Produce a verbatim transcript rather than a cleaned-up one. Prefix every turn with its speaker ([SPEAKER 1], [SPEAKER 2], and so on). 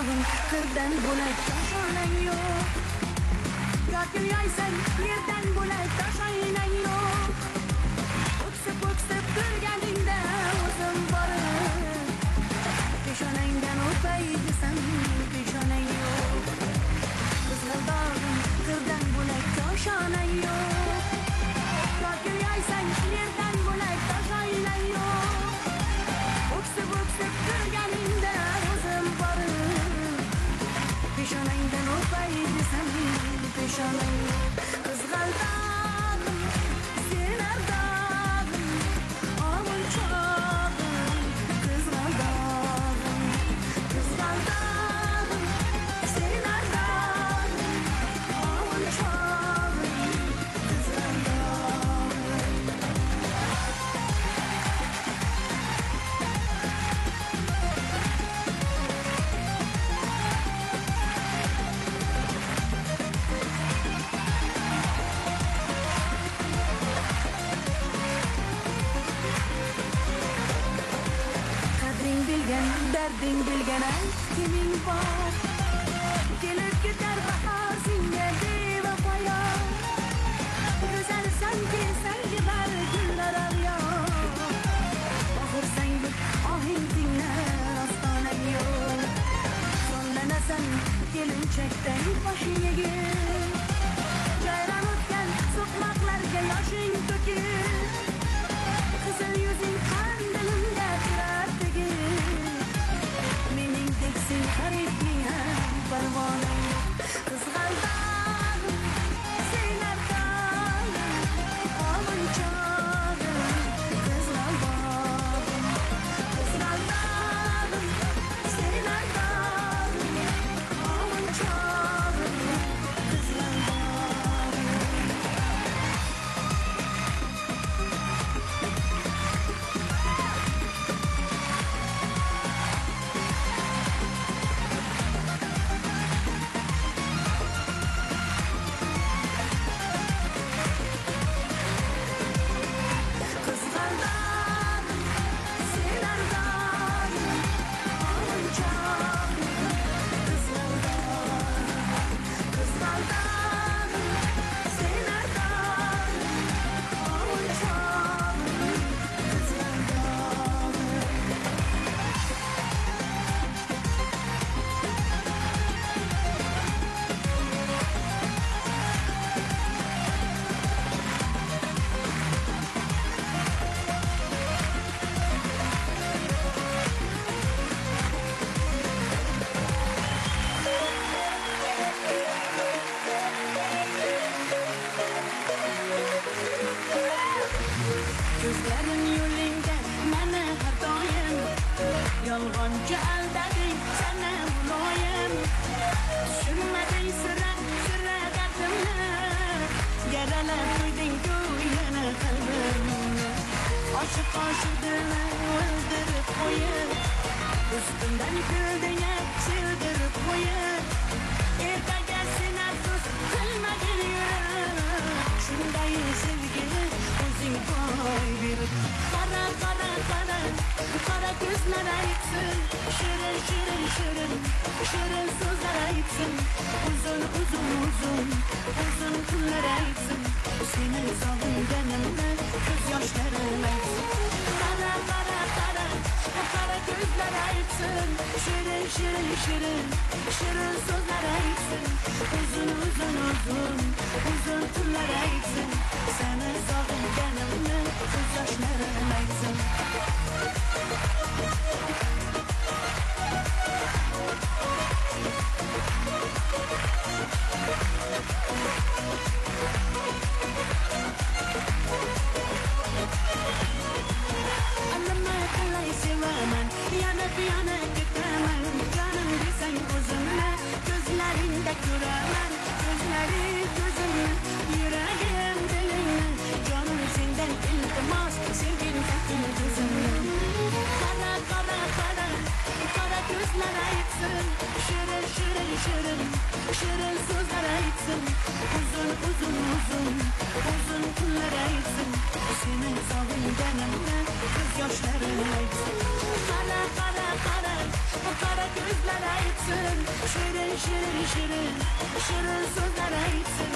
[SPEAKER 1] dağın kırdan bo'lak toshonang yo'q. Yoki yaysan yerdan bo'lak toshoynang yo'q. O'ksib o'ksib turganingda o'zim borib peshonangdan o'pay desam peshonang yo'q. Qizg'al dağın kırdan bo'lak toshonang yo'q. Yoki yaysan yerdan bo'lak toshoynang yo'q. O'ksib o'ksib turganingda o'zim borib peshonangdan o'pay desam peshonang yo'q. Qizg'al dağın sen ardog'im omil chog'im. Qizg'al dağın qizg'al dağın sen ardog'im omil chog'im. Qizg'al dağın qadring bilgan darding bilgan kiming bor. Kelib ketar bahor senga bevafoyo. Go'zalsan sanki bar gullar avyor. Oxirsang bir ohing tinglar ostonang yo'q. Sonlanasan kelinchakdan boshing egib. Jayron o'tgan so'qmoqlarga yoshing to'kib. Qizil yuzing qandilimda turar tegib. Mening teksin xaridning ham parvonang yo'q. Qizg'al dağın sen ardog'im omil chog'im. Qizg'al dağın qizg'al dağın sen ardog'im omil chog'im. Qizg'al dağın qizg'al dağın sen ardog'im omil chog'im. Qizg'al dağın qizg'al dağın sen ardog'im omil chog'im. Qizg'al dağın ko'zlarim yo'lingda mana har doim. Yolg'onchi aldading sana muloyim. Tushunmading sira sira dardimni. Yaralab qo'yding-ku yana qalbimni. Oshiq oshiq dilni o'ldirib qo'yib. Ustimdan kulding-a sildirib qo'yib. Ertaga sen afsus qilmagin yurim. Shunday sevgi o'zing boy berib. Qara qara qara qara ko'zlar aytsin. Shirin shirin shirin shirin so'zlar aytsin. Uzun uzun uzun uzun kunlar aytsin. Seni sog'inganimda ko'z yoshlarim aytsin. Qara qara qara qara ko'zlar aytsin. Shirin shirin shirin shirin so'zlar aytsin. Uzun uzun uzun uzun kunlar aytsin. Seni sog'inganimda ko'z yoshlarim aytsin. Anlama qalay sevaman, yana yana ketaman. Jonim desang o'zimni ko'zlaringda ko'raman. Ko'zlaring ko'zimni, yuragim dilingni. Jonim sendan iltimos, sevgim hakim ko'zimni. Qara qara qara qara ko'zlar aytsin. Shirin shirin shirin shirin so'zlar aytsin. Uzun uzun uzun uzun kunlar aytsin. Seni sog'inganimda ko'z yoshlarim aytsin. Qara qara qara kara gözler aytsın, şirin şirin şirin şirin sözler aytsın.